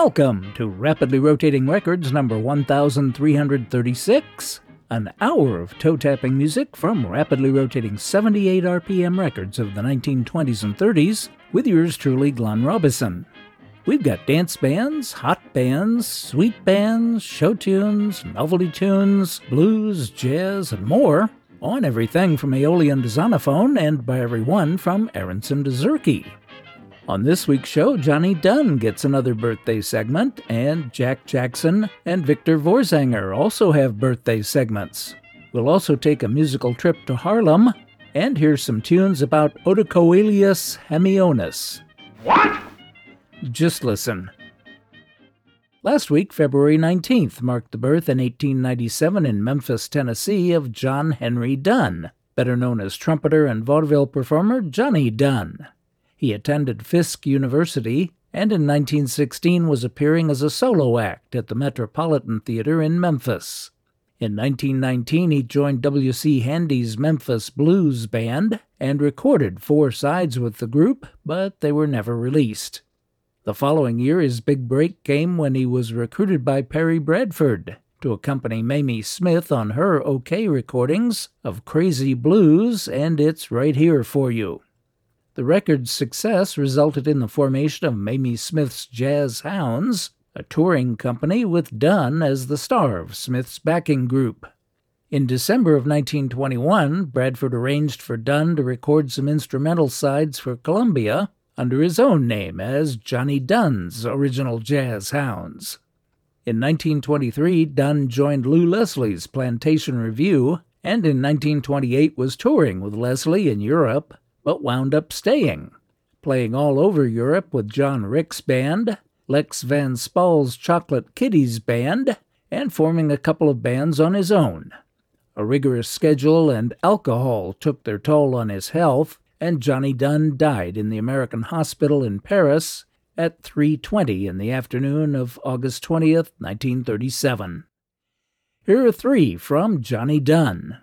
Welcome to Rapidly Rotating Records number 1336, an hour of toe-tapping music from rapidly rotating 78 RPM records of the 1920s and 30s, with yours truly, Glenn Robison. We've got dance bands, hot bands, sweet bands, show tunes, novelty tunes, blues, jazz, and more, on everything from Aeolian to Zonophone and by everyone from Aronson to Zurke. On this week's show, Johnny Dunn gets another birthday segment, and Jack Jackson and Victor Vorzanger also have birthday segments. We'll also take a musical trip to Harlem and hear some tunes about Otocoelius hemionus. What? Just listen. Last week, February 19th, marked the birth in 1897 in Memphis, Tennessee, of John Henry Dunn, better known as trumpeter and vaudeville performer Johnny Dunn. He attended Fisk University and in 1916 was appearing as a solo act at the Metropolitan Theater in Memphis. In 1919, he joined W.C. Handy's Memphis Blues Band and recorded 4 sides with the group, but they were never released. The following year, his big break came when he was recruited by Perry Bradford to accompany Mamie Smith on her OK recordings of Crazy Blues and It's Right Here For You. The record's success resulted in the formation of Mamie Smith's Jazz Hounds, a touring company with Dunn as the star of Smith's backing group. In December of 1921, Bradford arranged for Dunn to record some instrumental sides for Columbia under his own name as Johnny Dunn's Original Jazz Hounds. In 1923, Dunn joined Lou Leslie's Plantation Revue, and in 1928 was touring with Leslie in Europe, but wound up staying, playing all over Europe with John Rick's band, Lex Van Spal's Chocolate Kitties band, and forming a couple of bands on his own. A rigorous schedule and alcohol took their toll on his health, and Johnny Dunn died in the American Hospital in Paris at 3:20 in the afternoon of August 20th, 1937. Here are 3 from Johnny Dunn.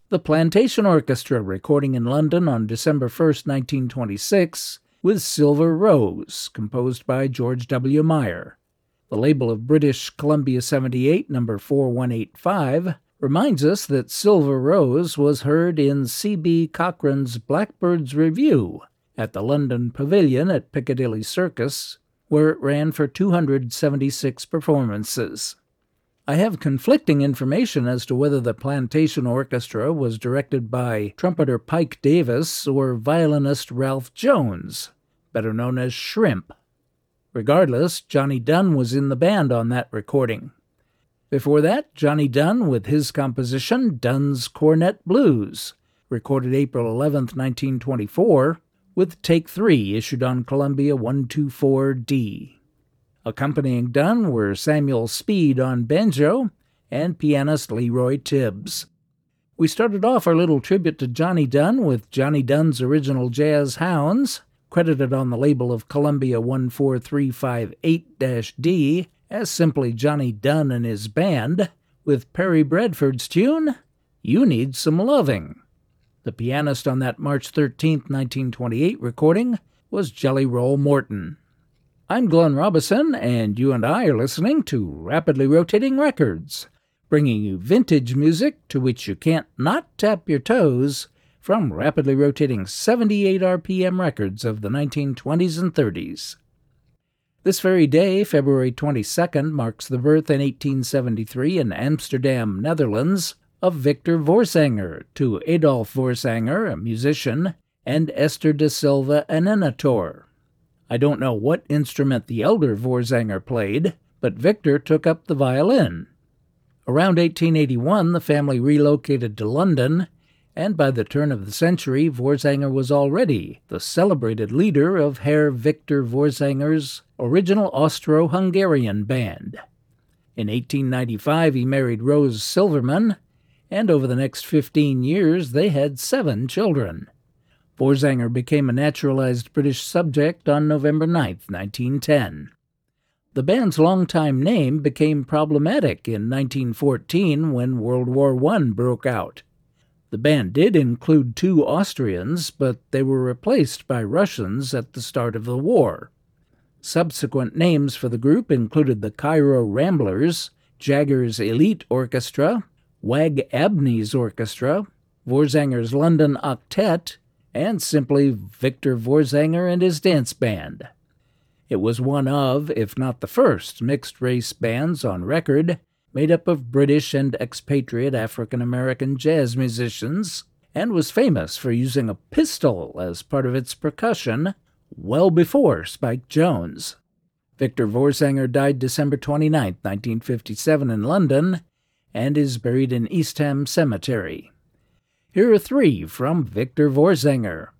The Plantation Orchestra, recording in London on December 1st, 1926, with Silver Rose, composed by George W. Meyer. The label of British Columbia 78, number 4185, reminds us that Silver Rose was heard in C.B. Cochrane's Blackbird's Review at the London Pavilion at Piccadilly Circus, where it ran for 276 performances. I have conflicting information as to whether the Plantation Orchestra was directed by trumpeter Pike Davis or violinist Ralph Jones, better known as Shrimp. Regardless, Johnny Dunn was in the band on that recording. Before that, Johnny Dunn with his composition Dunn's Cornet Blues, recorded April 11, 1924, with Take 3 issued on Columbia 124D. Accompanying Dunn were Samuel Speed on banjo and pianist Leroy Tibbs. We started off our little tribute to Johnny Dunn with Johnny Dunn's Original Jazz Hounds, credited on the label of Columbia 14358-D as simply Johnny Dunn and his band, with Perry Bradford's tune, You Need Some Loving. The pianist on that March 13, 1928 recording was Jelly Roll Morton. I'm Glenn Robison, and you and I are listening to Rapidly Rotating Records, bringing you vintage music to which you can't not tap your toes from rapidly rotating 78 RPM records of the 1920s and 30s. This very day, February 22nd, marks the birth in 1873 in Amsterdam, Netherlands, of Victor Vorsanger to Adolf Vorsanger, a musician, and Esther da Silva, an enator. I don't know what instrument the elder Vorsanger played, but Victor took up the violin. Around 1881, the family relocated to London, and by the turn of the century, Vorsanger was already the celebrated leader of Herr Victor Vorzanger's original Austro-Hungarian band. In 1895, he married Rose Silverman, and over the next 15 years, they had 7 children. Vorsanger became a naturalized British subject on November 9, 1910. The band's longtime name became problematic in 1914 when World War I broke out. The band did include 2 Austrians, but they were replaced by Russians at the start of the war. Subsequent names for the group included the Cairo Ramblers, Jagger's Elite Orchestra, Wag Abney's Orchestra, Vorzanger's London Octet, and simply Victor Vorsanger and his dance band. It was one of, if not the first, mixed-race bands on record made up of British and expatriate African-American jazz musicians, and was famous for using a pistol as part of its percussion well before Spike Jones. Victor Vorsanger died December 29, 1957 in London, and is buried in Eastham Cemetery. Here are 3 from Victor Vorsanger.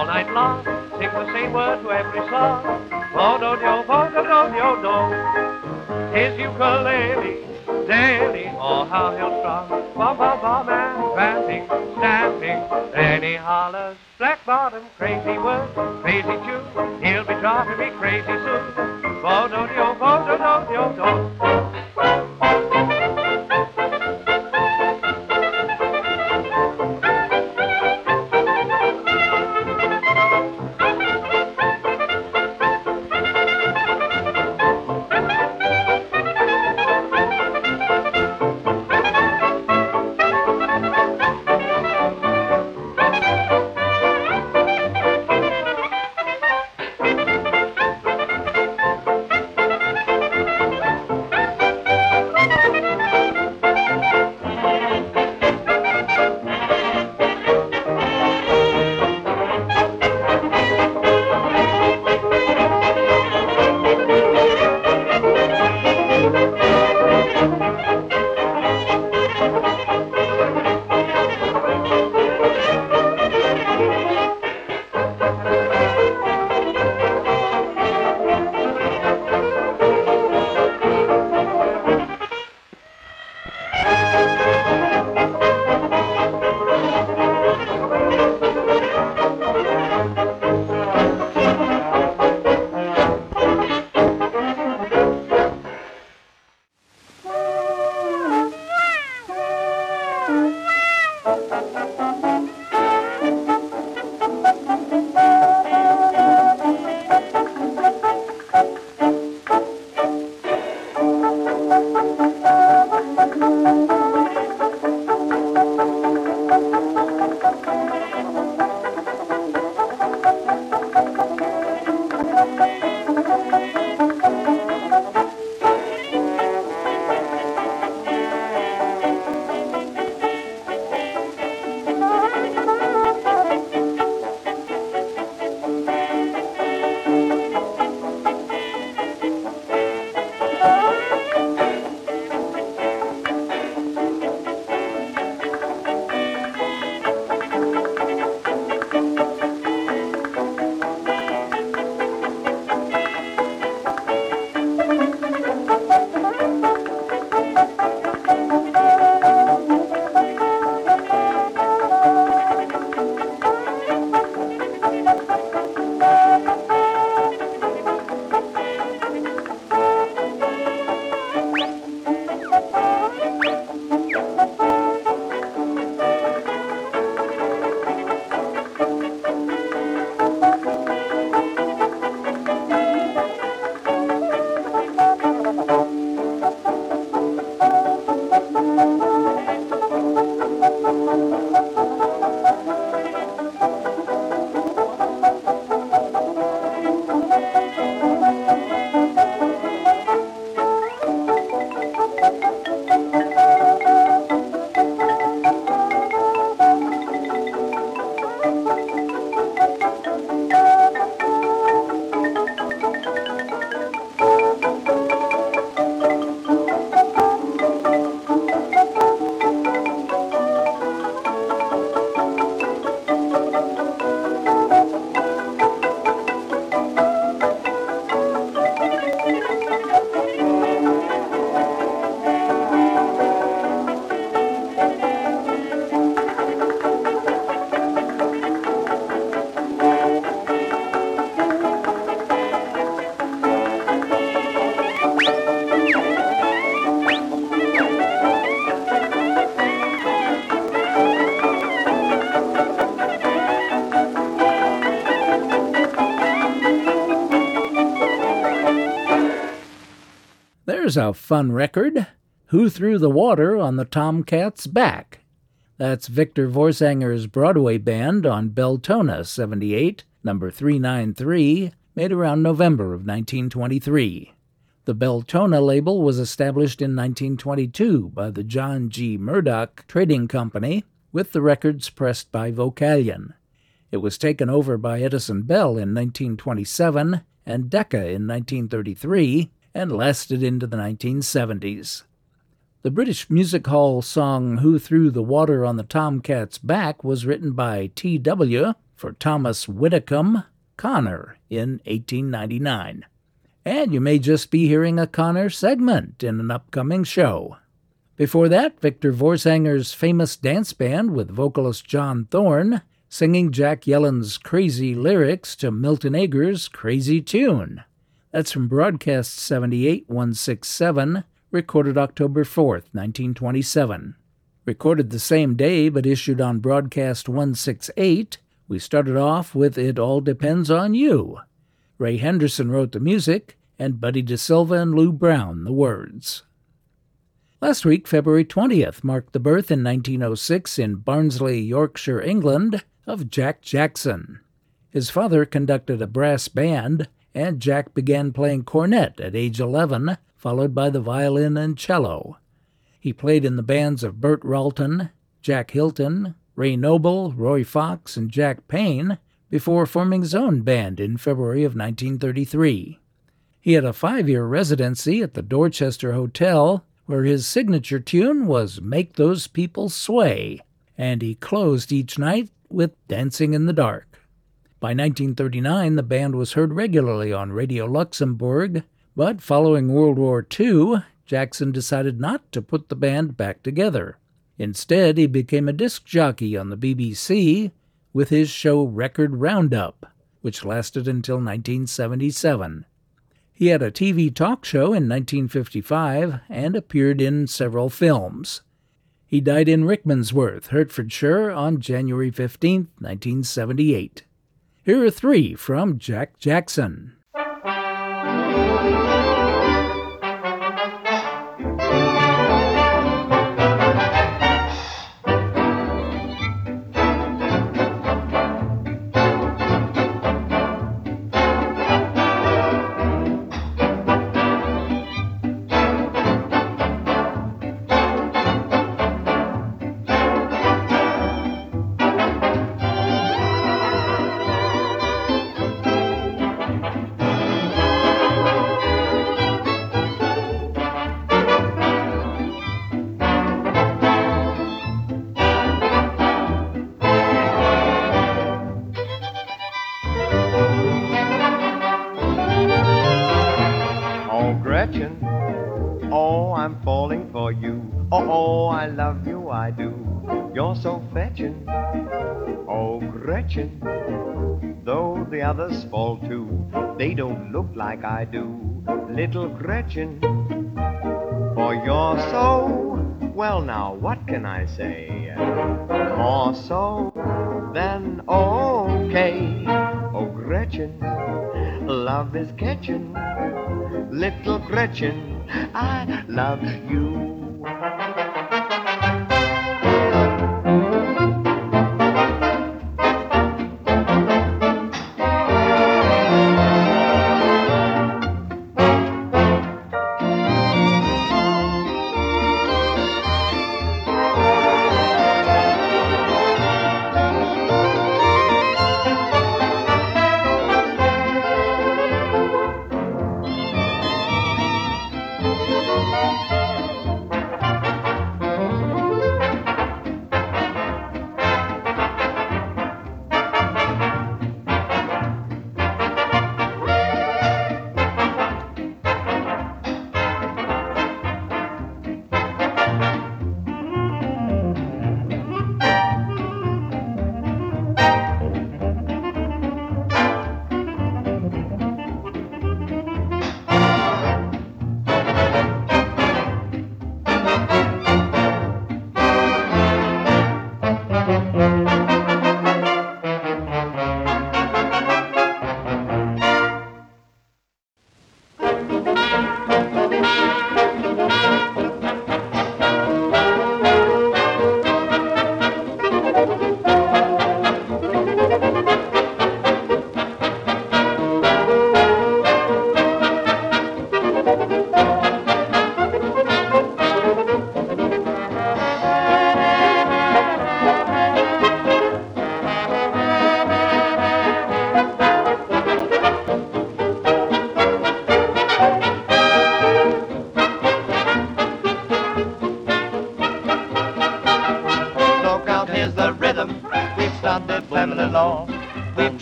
all night long, sing the same word to every song. Vo-do-do-do, his ukulele, daily, oh how he'll strum. Bum-bum-bum and vamping, stamping, then he hollers, black bottom, crazy word, crazy tune, he'll be driving me crazy soon. Vo-do-do, vo-do-do-do-do. There's a fun record. Who Threw the Water on the Tomcats' Back? That's Victor Vorsanger's Broadway band on Beltona 78, number 393, made around November of 1923. The Beltona label was established in 1922 by the John G. Murdoch Trading Company, with the records pressed by Vocalion. It was taken over by Edison Bell in 1927 and Decca in 1933, and lasted into the 1970s. The British Music Hall song Who Threw the Water on the Tomcats' Back was written by T.W. for Thomas Whitcomb, Connor, in 1899. And you may just be hearing a Connor segment in an upcoming show. Before that, Victor Vorsanger's famous dance band with vocalist John Thorne singing Jack Yellen's crazy lyrics to Milton Ager's Crazy Tune. That's from Broadcast 78-167, recorded October 4th, 1927. Recorded the same day but issued on Broadcast 168, we started off with It All Depends on You. Ray Henderson wrote the music, and Buddy DeSilva and Lou Brown the words. Last week, February 20th, marked the birth in 1906 in Barnsley, Yorkshire, England, of Jack Jackson. His father conducted a brass band, and Jack began playing cornet at age 11, followed by the violin and cello. He played in the bands of Burt Ralton, Jack Hilton, Ray Noble, Roy Fox, and Jack Payne before forming his own band in February of 1933. He had a 5-year residency at the Dorchester Hotel, where his signature tune was Make Those People Sway, and he closed each night with Dancing in the Dark. By 1939, the band was heard regularly on Radio Luxembourg, but following World War II, Jackson decided not to put the band back together. Instead, he became a disc jockey on the BBC with his show Record Roundup, which lasted until 1977. He had a TV talk show in 1955 and appeared in several films. He died in Rickmansworth, Hertfordshire, on January 15, 1978. Here are 3 from Jack Jackson. Oh, I'm falling for you. Oh, I love you, I do. You're so fetching. Oh, Gretchen, though the others fall too, they don't look like I do. Little Gretchen, for you're so, well now, what can I say? More so than okay. Oh, Gretchen, love is catching. Little Gretchen, I love you.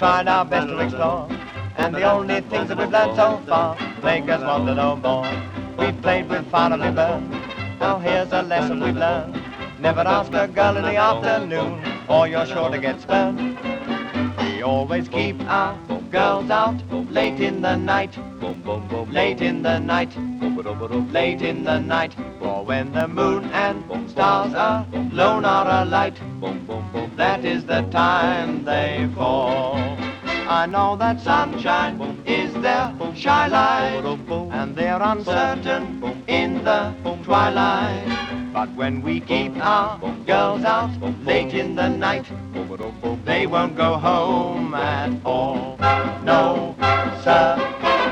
tried our best to explore, and the only things that we've learned so far make us want to know more. We played with fire and we burned. Now here's a lesson we've learned. Never ask a girl in the afternoon, or you're sure to get spurned. We always keep our girls out late in the night, late in the night, late in the night. For when the moon and stars alone are alight, that is the time they fall. I know that sunshine is their shy light, and they're uncertain in the twilight. But when we keep our girls out late in the night, they won't go home at all. No, sir.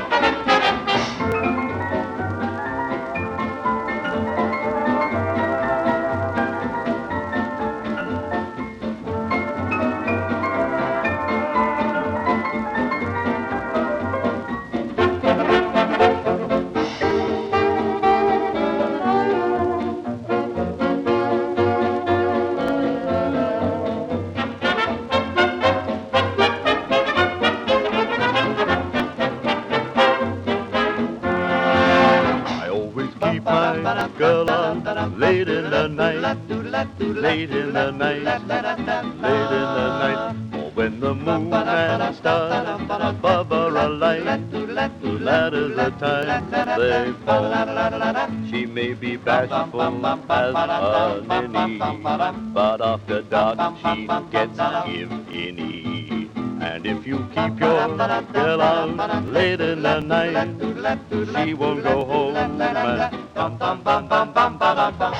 Girl on late in the night, late in the night, late in the night. For when the moon and stars above are alight, that is the time they fall. She may be bashful as a ninny, but after dark she gets give any. And if you keep your girl out late in the night, she won't go home and bum bum bum bum bum bum bum.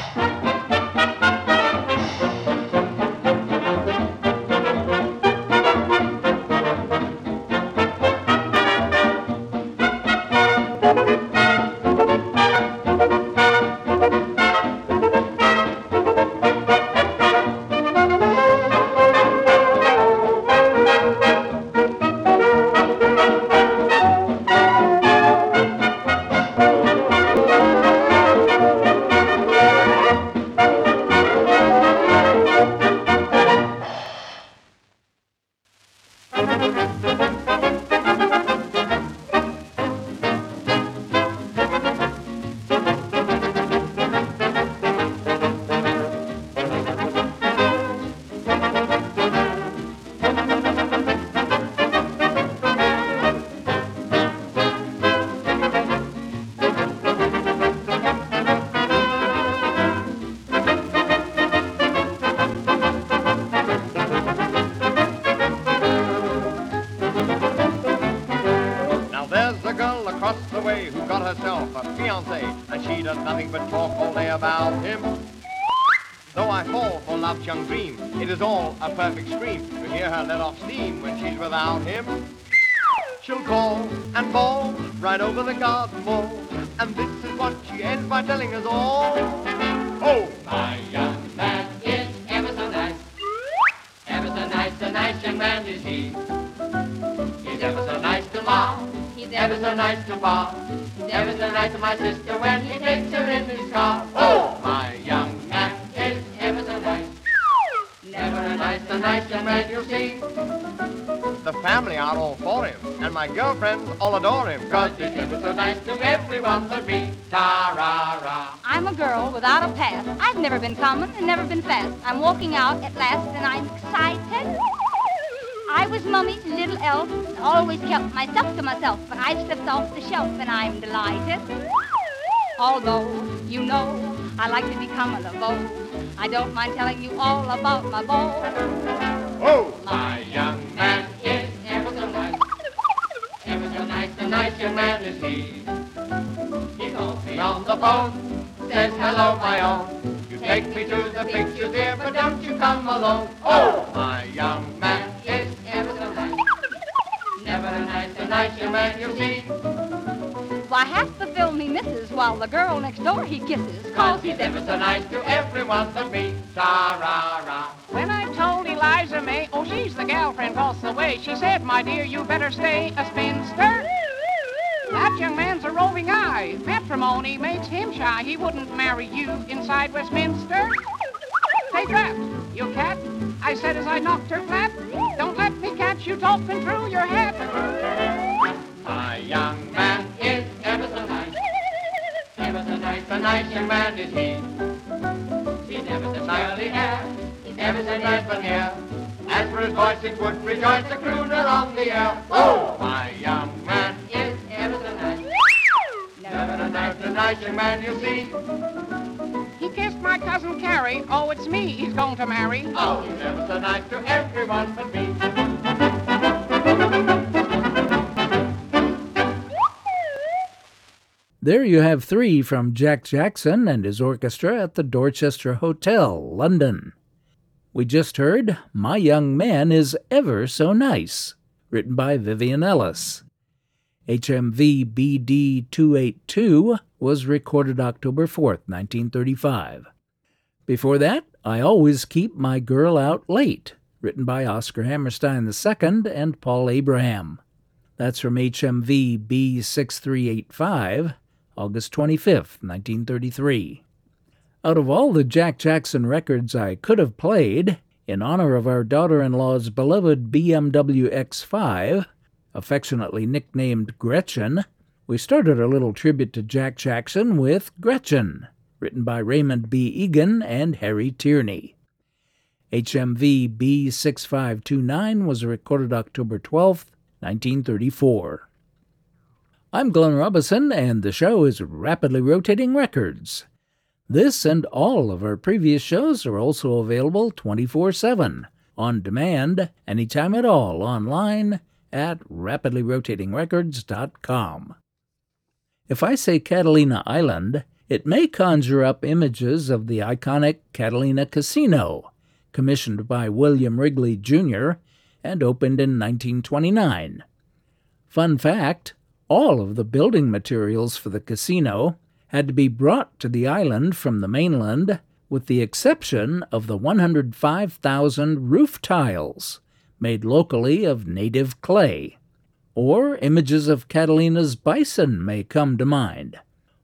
Young dream. It is all a perfect scream to hear her let off steam when she's without him. She'll call and bawl right over the garden wall, and this is what she ends by telling us all. Oh, my young man is ever so nice, a nice young man is he. He's ever so nice to Ma, he's ever so nice to Pa, he's ever so nice to my sister when he takes her in his car. Oh, my young man is ever so nice. Never a nice young man you'll see. The family are all for him, and my girlfriends all adore him, 'cause he's ever so nice to everyone but me. Ta-ra-ra. I'm a girl without a past. I've never been common and never been fast. I'm walking out at last and I'm excited. I was Mummy's little elf and always kept myself to myself, but I've slipped off the shelf and I'm delighted. Although, you know, I like to become a beau, I don't mind telling you all about my beau. Oh, my young man is ever so nice, a nice young man is he. He calls me on the phone, says hello my own. You take me to the pictures dear, but don't you come alone. Oh, my young man is ever so nice, never a nice young man you'll see. Why, half the film he misses while the girl next door he kisses, 'cause he's ever so nice to everyone but me. Ta-ra-ra. When I told Eliza May, oh, she's the gal friend across the way, she said, my dear, you better stay a spinster. That young man's a roving eye. Matrimony makes him shy. He wouldn't marry you inside Westminster. Take that, you cat. I said as I knocked her flat, don't let They catch you talking through your hat. My young man is ever so nice. Ever so nice, a nice young man is he. He's ever so smiley hair. He's ever so nice from here. As for his voice, it would rejoice a crooner on the air. Oh, my young man is ever so nice. Never so nice, a nice young man you see. He kissed my cousin Carrie. Oh, it's me he's going to marry. Oh, he's ever so nice to everyone but me. There you have 3 from Jack Jackson and his orchestra at the Dorchester Hotel, London. We just heard My Young Man is Ever So Nice, written by Vivian Ellis. HMV BD 282 was recorded October 4th, 1935. Before that, I Always Keep My Girl Out Late, written by Oscar Hammerstein II and Paul Abraham. That's from HMV B6385, August 25th, 1933. Out of all the Jack Jackson records I could have played, in honor of our daughter-in-law's beloved BMW X5, affectionately nicknamed Gretchen, we started a little tribute to Jack Jackson with Gretchen, written by Raymond B. Egan and Harry Tierney. HMV B6529 was recorded October 12th, 1934. I'm Glenn Robison, and the show is Rapidly Rotating Records. This and all of our previous shows are also available 24/7, on demand, anytime at all, online at rapidlyrotatingrecords.com. If I say Catalina Island, it may conjure up images of the iconic Catalina Casino, commissioned by William Wrigley, Jr., and opened in 1929. Fun fact, all of the building materials for the casino had to be brought to the island from the mainland, with the exception of the 105,000 roof tiles, made locally of native clay. Or images of Catalina's bison may come to mind.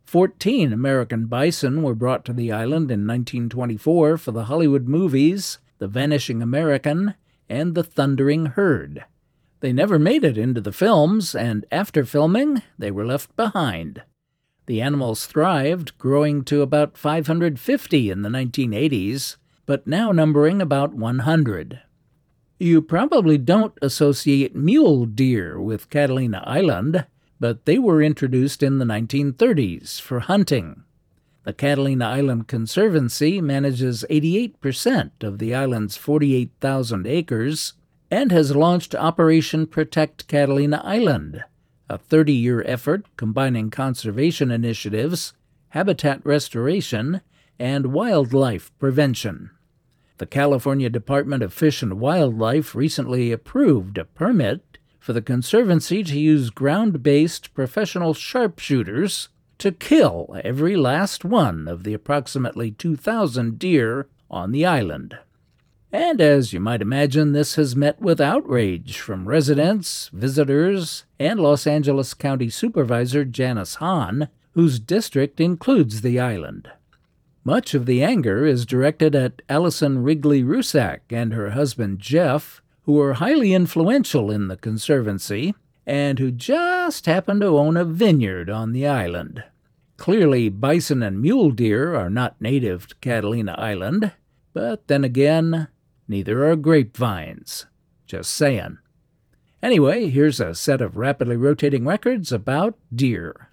14 American bison were brought to the island in 1924 for the Hollywood movies The Vanishing American and The Thundering Herd. They never made it into the films, and after filming, they were left behind. The animals thrived, growing to about 550 in the 1980s, but now numbering about 100. You probably don't associate mule deer with Catalina Island, but they were introduced in the 1930s for hunting. The Catalina Island Conservancy manages 88% of the island's 48,000 acres and has launched Operation Protect Catalina Island, a 30-year effort combining conservation initiatives, habitat restoration, and wildlife prevention. The California Department of Fish and Wildlife recently approved a permit for the Conservancy to use ground-based professional sharpshooters to kill every last one of the approximately 2,000 deer on the island. And as you might imagine, this has met with outrage from residents, visitors, and Los Angeles County Supervisor Janice Hahn, whose district includes the island. Much of the anger is directed at Allison Wrigley Rusak and her husband Jeff, who are highly influential in the Conservancy and who just happen to own a vineyard on the island. Clearly, bison and mule deer are not native to Catalina Island, but then again, neither are grapevines. Just saying. Anyway, here's a set of rapidly rotating records about deer.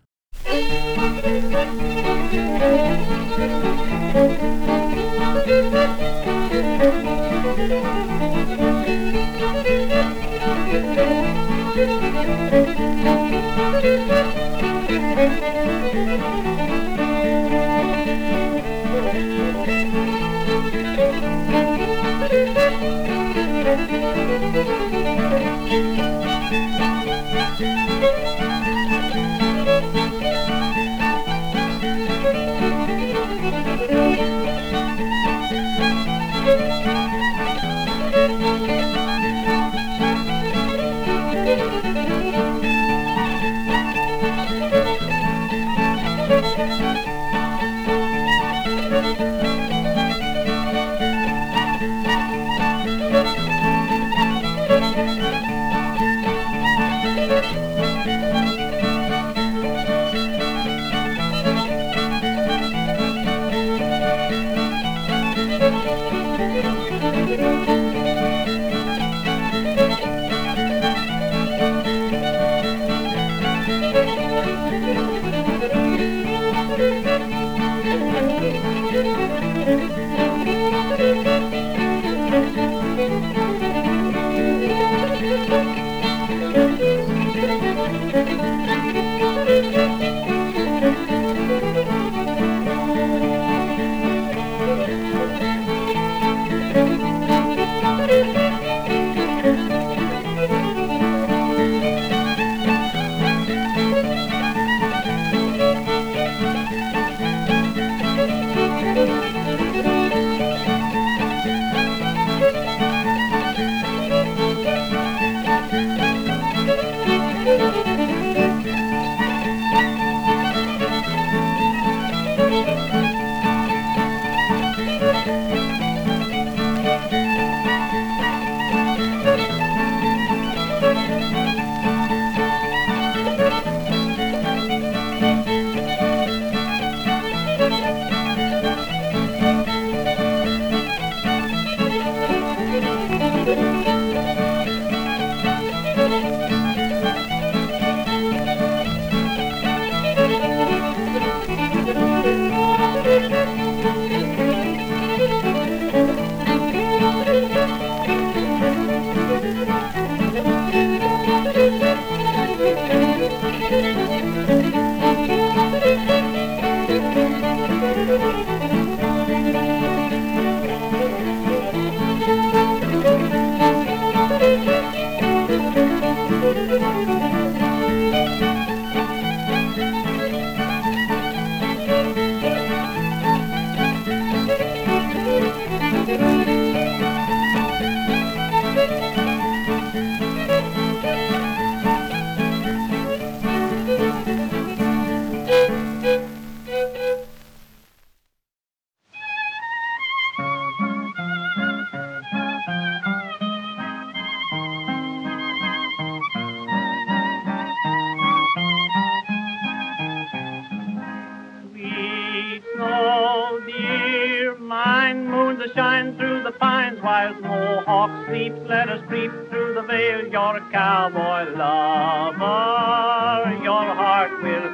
Sweet snow, dear, mine moons a shine through the pines while Snowhawk sleeps. Let us creep through the veil. You're a cowboy lover, your heart will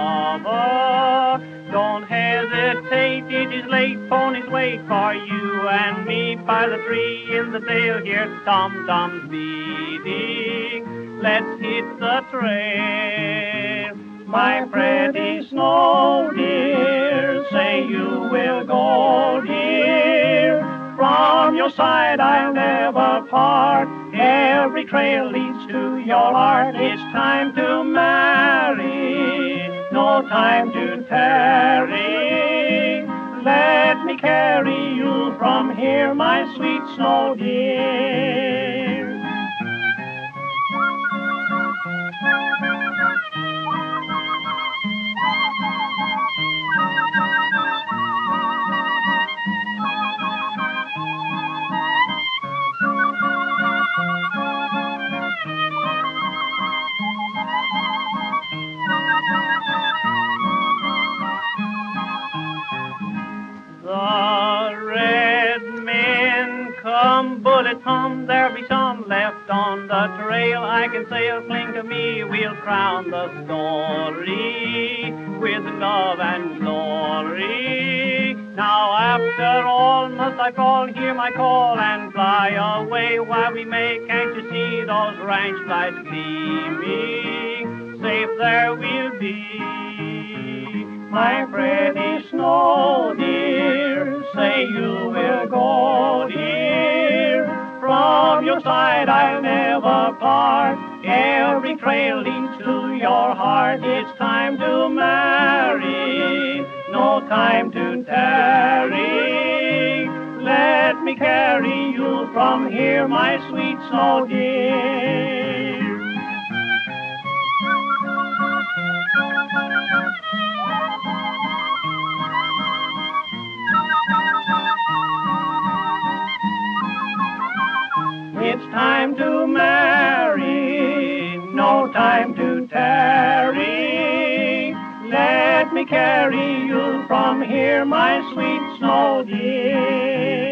cover. Don't hesitate, it is late. Ponies wait for you and me by the tree in the dale. Hear tom-toms beating. Let's hit the trail. My pretty snow dear, say you will go, dear. From your side I'll never part. Every trail leads to your heart. It's time to marry, no time to tarry. Let me carry you from here, my sweet snow dear. The red men come, bullets hum, there be some left on the trail. I can sail, cling to me, we'll crown the story with love and glory. Now after all must I crawl, hear my call and fly away while we make, can't you see those ranch lights gleaming? Safe there we'll be. My pretty snow dear, say you will go, dear. From your side I'll never part. Every trail leads to your heart. It's time to marry, no time to tarry. Let me carry you from here, my sweet snow dear. It's time to marry, no time to tarry. Let me carry you from here, my sweet snow dear.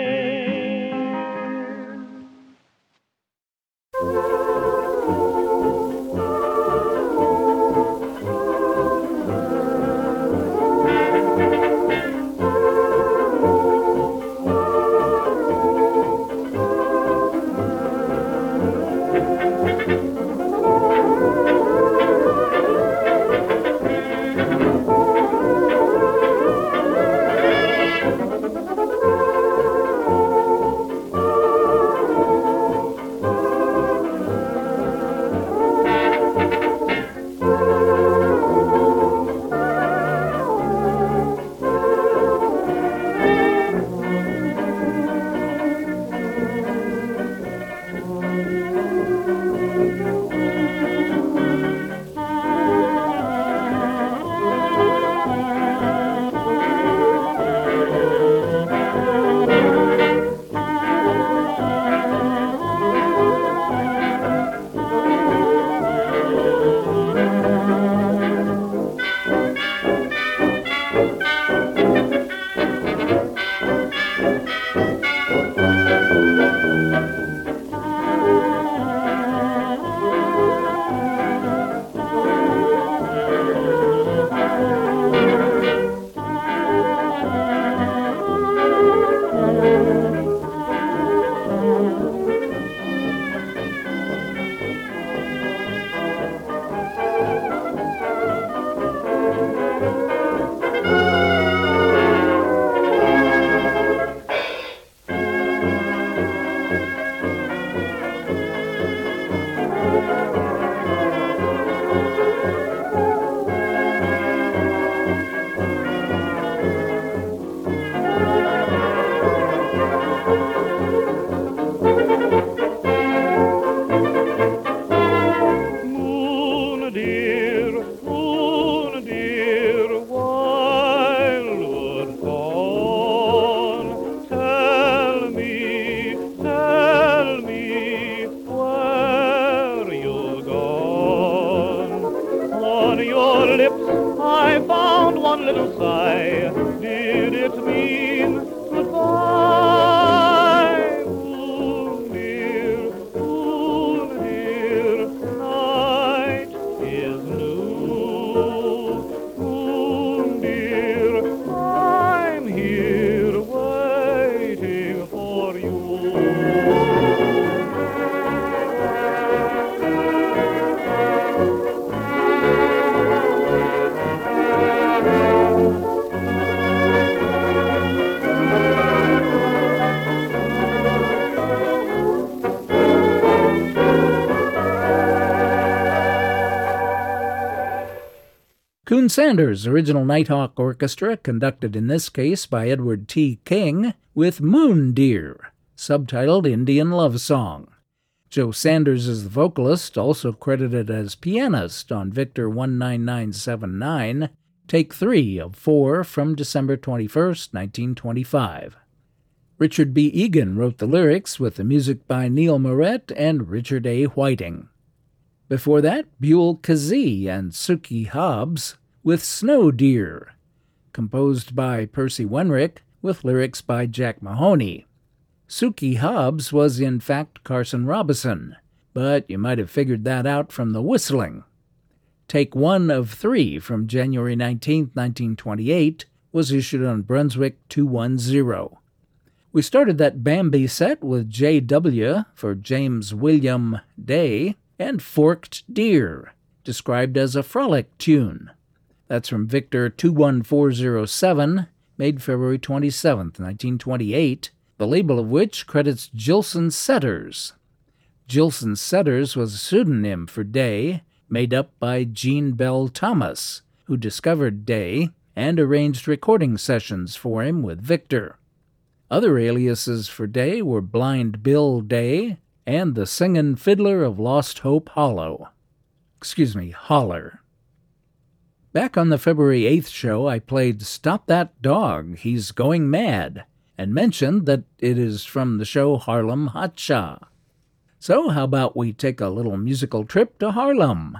lips I found one little sigh. Did it mean goodbye? Ooh, dear, night is new. Ooh, dear, I'm here waiting for you. Coon Sanders' original Nighthawk Orchestra, conducted in this case by Edward T. King, with Moon Deer, subtitled Indian Love Song. Joe Sanders is the vocalist, also credited as pianist on Victor 19979, take 3 of 4 from December 21, 1925. Richard B. Egan wrote the lyrics with the music by Neil Moret and Richard A. Whiting. Before that, Buell Kazee and Suki Hobbs with Snow Deer, composed by Percy Wenrick with lyrics by Jack Mahoney. Suki Hobbs was in fact Carson Robison, but you might have figured that out from the whistling. Take 1 of 3 from January 19, 1928, was issued on Brunswick 210. We started that Bambi set with J.W. for James William Day, and Forked Deer, described as a frolic tune. That's from Victor 21407, made February 27, 1928, the label of which credits Gilson Setters. Gilson Setters was a pseudonym for Day, made up by Jean Bell Thomas, who discovered Day and arranged recording sessions for him with Victor. Other aliases for Day were Blind Bill Day, and the Singin' Fiddler of Lost Hope Holler. Back on the February 8th show, I played Stop That Dog, He's Going Mad, and mentioned that it is from the show Harlem Hotcha. So how about we take a little musical trip to Harlem?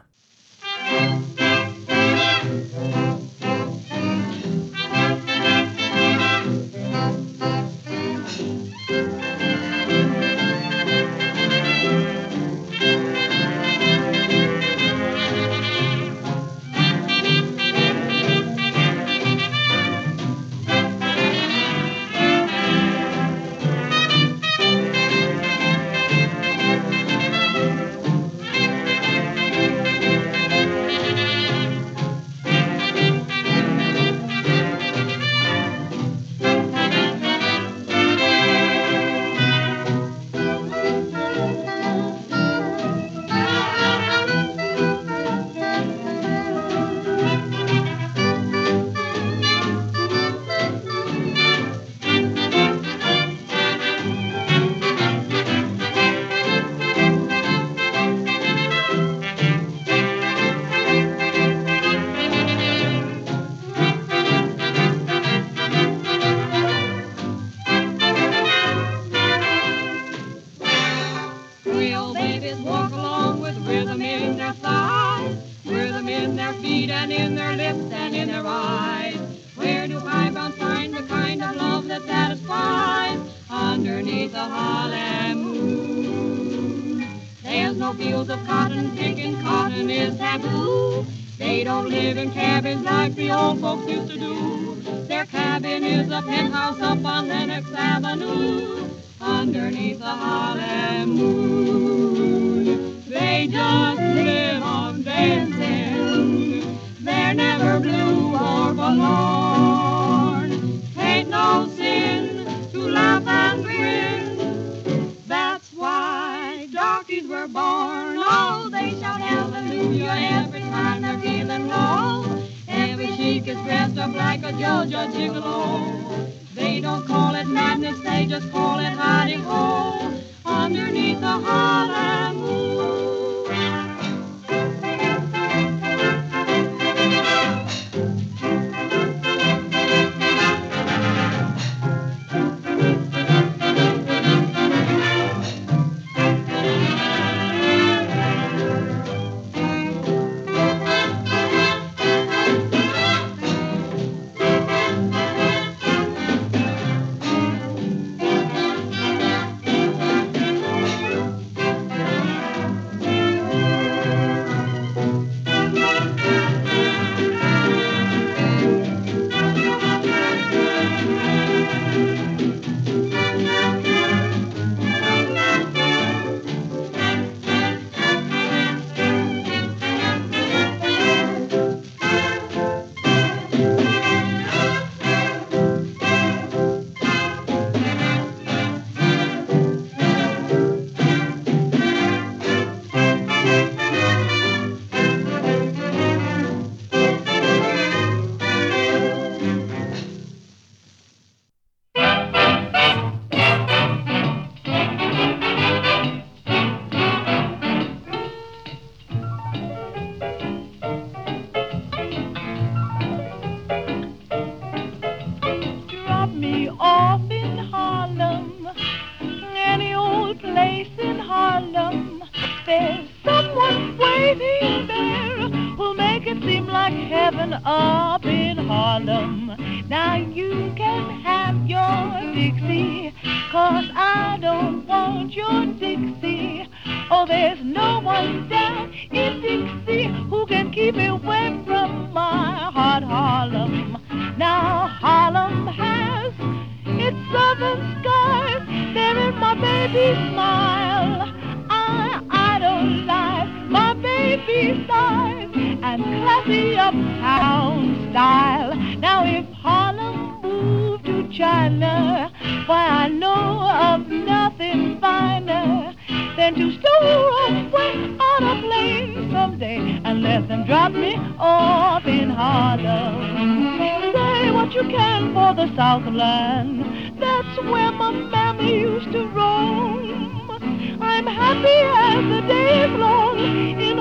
living up in Harlem. Now you can have your Dixie, 'cause I don't want your Dixie. Oh, there's no one down in Dixie who can keep me away from my hot Harlem. Now Harlem has its southern skies, there in my baby's smile. I don't like my baby's size and classy uptown style. Now if Harlem moved to China, why I know of nothing finer than to store away on a plane someday and let them drop me off in Harlem. Say what you can for the Southland, that's where my mammy used to roam. I'm happy as the day is long in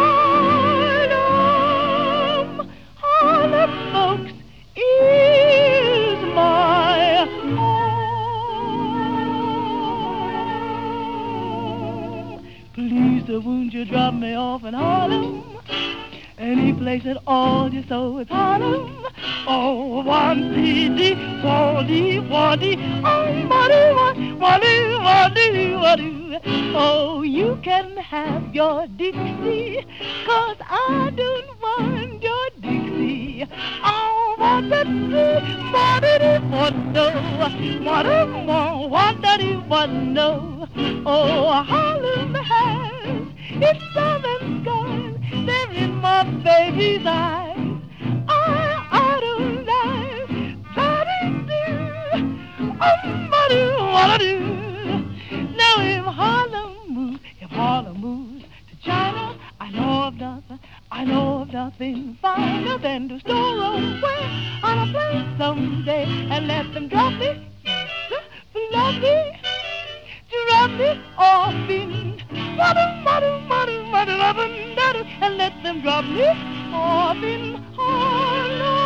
Harlem. Harlem, folks, is my home. Please, won't you drop me off in Harlem? Any place at all, just so it's Harlem. Oh, 1-D, 4-D, 1-D, oh, money. Oh, you can have your Dixie, 'cause I don't want your Dixie. Oh, what the no. Oh, Harlem has its southern skies, they're in my baby's eyes. I don't like what I do. Now if Harlem moves to China, I know of nothing finer than to store away on a plane someday and let them drop me off in and let them drop me off in Harlem.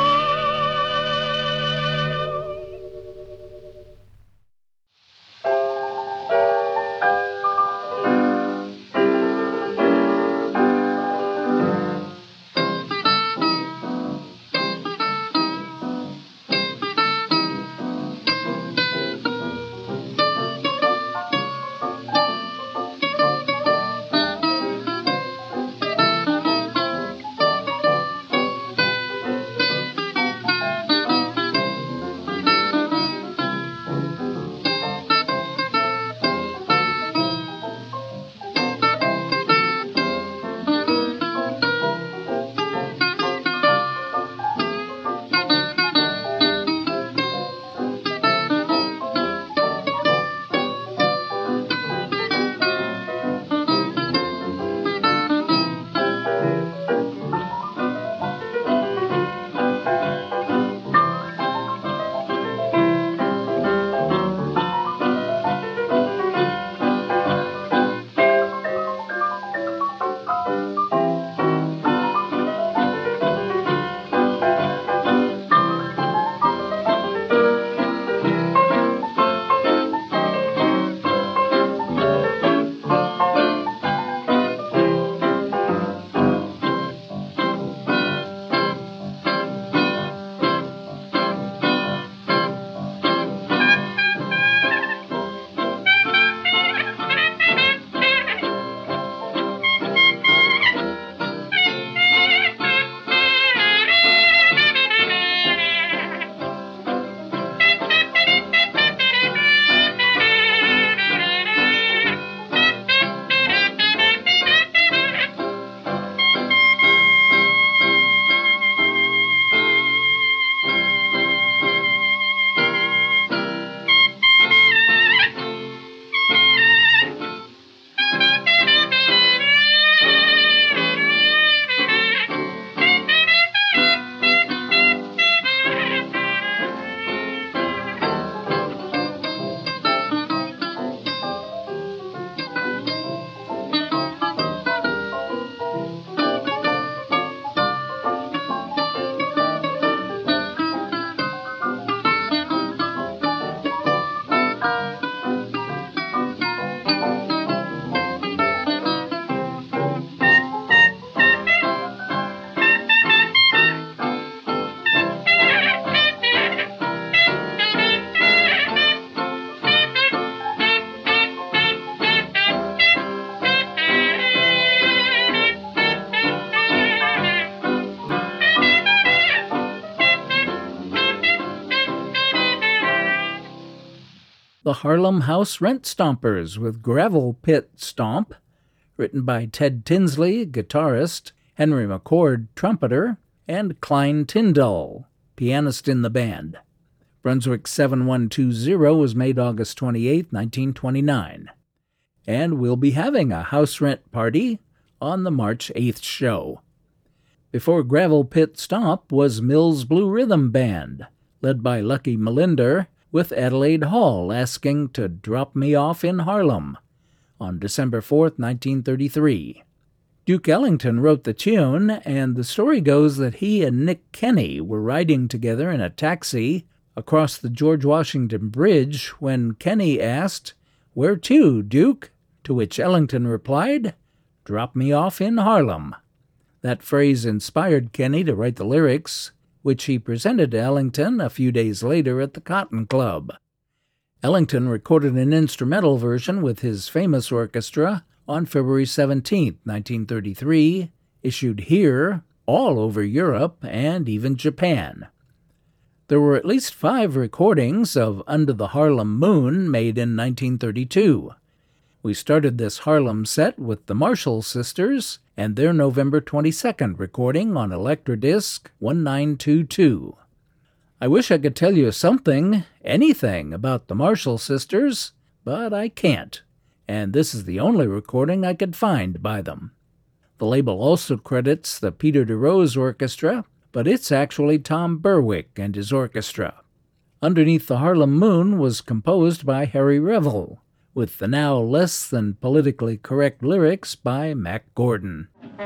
The Harlem House Rent Stompers with Gravel Pit Stomp, written by Ted Tinsley, guitarist, Henry McCord, trumpeter, and Klein Tyndall, pianist in the band. Brunswick 7120 was made August 28, 1929. And we'll be having a house rent party on the March 8th show. Before Gravel Pit Stomp was Mills Blue Rhythm Band, led by Lucky Melinder, with Adelaide Hall asking to drop me off in Harlem on December 4th, 1933. Duke Ellington wrote the tune, and the story goes that he and Nick Kenny were riding together in a taxi across the George Washington Bridge when Kenny asked, "Where to, Duke?" To which Ellington replied, "Drop me off in Harlem." That phrase inspired Kenny to write the lyrics, which he presented to Ellington a few days later at the Cotton Club. Ellington recorded an instrumental version with his famous orchestra on February 17, 1933, issued here, all over Europe, and even Japan. There were at least 5 recordings of Under the Harlem Moon made in 1932. We started this Harlem set with the Marshall Sisters and their November 22nd recording on Electrodisc 1922. I wish I could tell you something, anything about the Marshall Sisters, but I can't, and this is the only recording I could find by them. The label also credits the Peter DeRose Orchestra, but it's actually Tom Berwick and his orchestra. Underneath the Harlem Moon was composed by Harry Revel, with the now less than politically correct lyrics by Mac Gordon.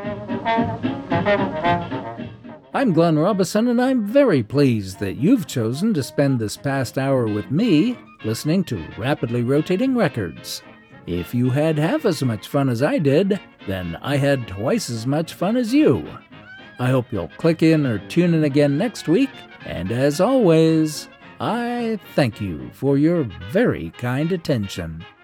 I'm Glenn Robison, and I'm very pleased that you've chosen to spend this past hour with me listening to Rapidly Rotating Records. If you had half as much fun as I did, then I had twice as much fun as you. I hope you'll click in or tune in again next week, and as always, I thank you for your very kind attention.